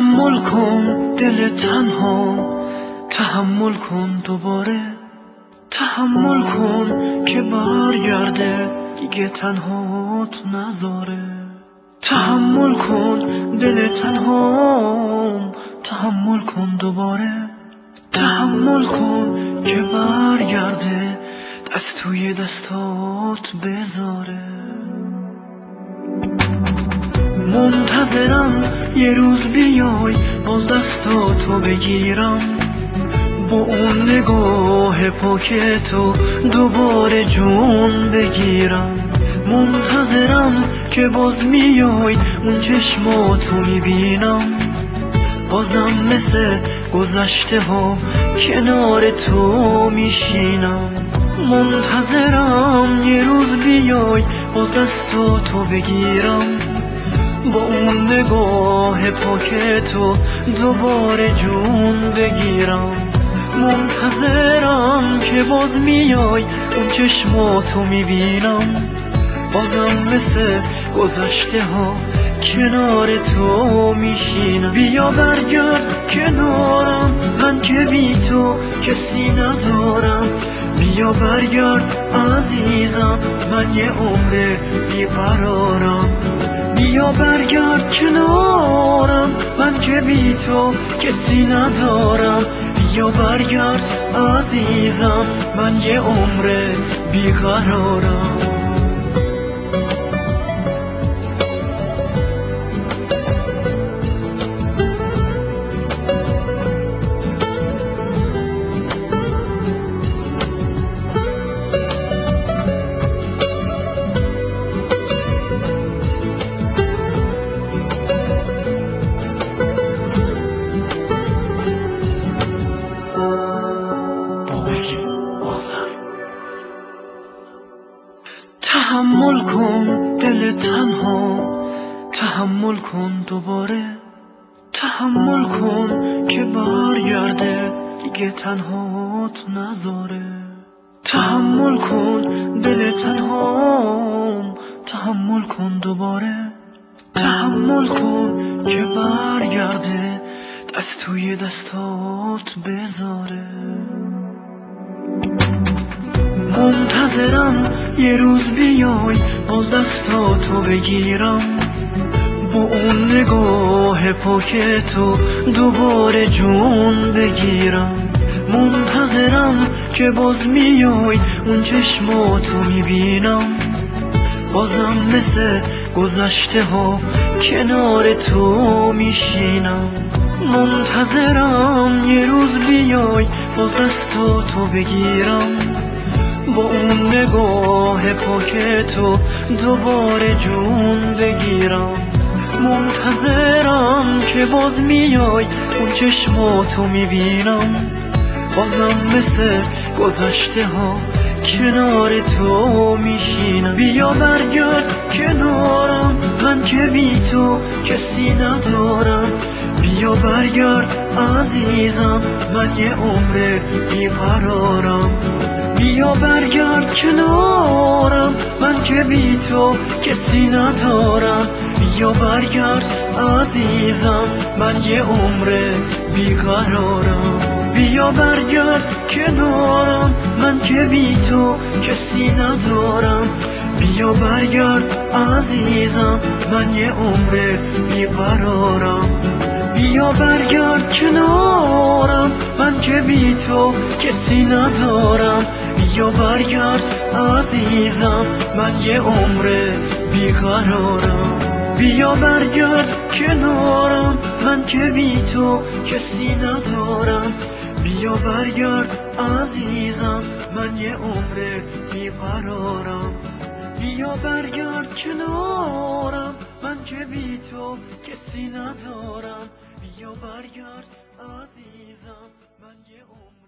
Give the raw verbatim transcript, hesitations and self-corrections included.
تحمل کن دل تنها، تحمل کن دوباره، تحمل کن که برگرده دیگه تنهات نذاره. تحمل کن دل تنها، تحمل کن دوباره، تحمل کن که برگرده دست توی دستات بذاره. منتظرم یه روز بیای باز دستاتو بگیرم، با اون نگاه پاکتو دوباره جون بگیرم. منتظرم که باز میای اون چشماتو میبینم، بازم مثل گذشته ها کنار تو میشینم. منتظرم یه روز بیای باز دستاتو بگیرم، با اون نگاه پاکتو دوباره جون بگیرم. منتظرم که باز میای اون چشماتو میبینم، بازم مثل گذشته ها کنار تو میشینم. بیا برگرد کنارم، من که بی تو کسی ندارم. بیا برگرد عزیزم، من یه عمر بیقرارم. بیا برگرد کنارم، من که بی تو کسی ندارم. بیا برگرد عزیزم، من یه عمر بیقرارم. تحمل کن دل تنها، تحمل کن دوباره، تحمل کن که برگرده دیگه تنهات نذاره. تحمل کن دل تنها، تحمل کن دوباره، تحمل کن که برگرده دست توی دستات بذاره. منتظرم یه روز بیای باز دستاتو بگیرم، با اون نگاه پاکتو دوباره جون بگیرم. منتظرم که باز میای اون چشماتو میبینم، بازم مثل گذشته ها کنار تو میشینم. منتظرم یه روز بیای باز دستاتو بگیرم، با اون نگاه پاکتو دوباره جون بگیرم. منتظرم که باز میای اون چشماتو میبینم، بازم مثل گذشته ها کنار تو میشینم. بیا برگرد کنارم، من که بی تو کسی ندارم. بیا برگرد عزیزم، من یه عمر بیقرارم. بیا برگرد کنارم، من که بی تو کسی ندارم. بیا برگرد عزیزم، من یه عمر بیقرارم. بیا برگرد کنارم، من که بی تو کسی ندارم. بیا برگرد عزیزم، من یه عمر بیقرارم. بیا برگرد کنارم، من که بی تو کسی ندارم. بیا برگرد عزیزم، من یه عمر بیقرارم. بیا برگرد کنارم، من که بی تو کسی ندارم. بیا برگرد عزیزم، من یه عمر بیقرارم. بیا برگرد کنارم، من که بی تو کسی ندارم. بیا برگرد عزیزم، من یه عمر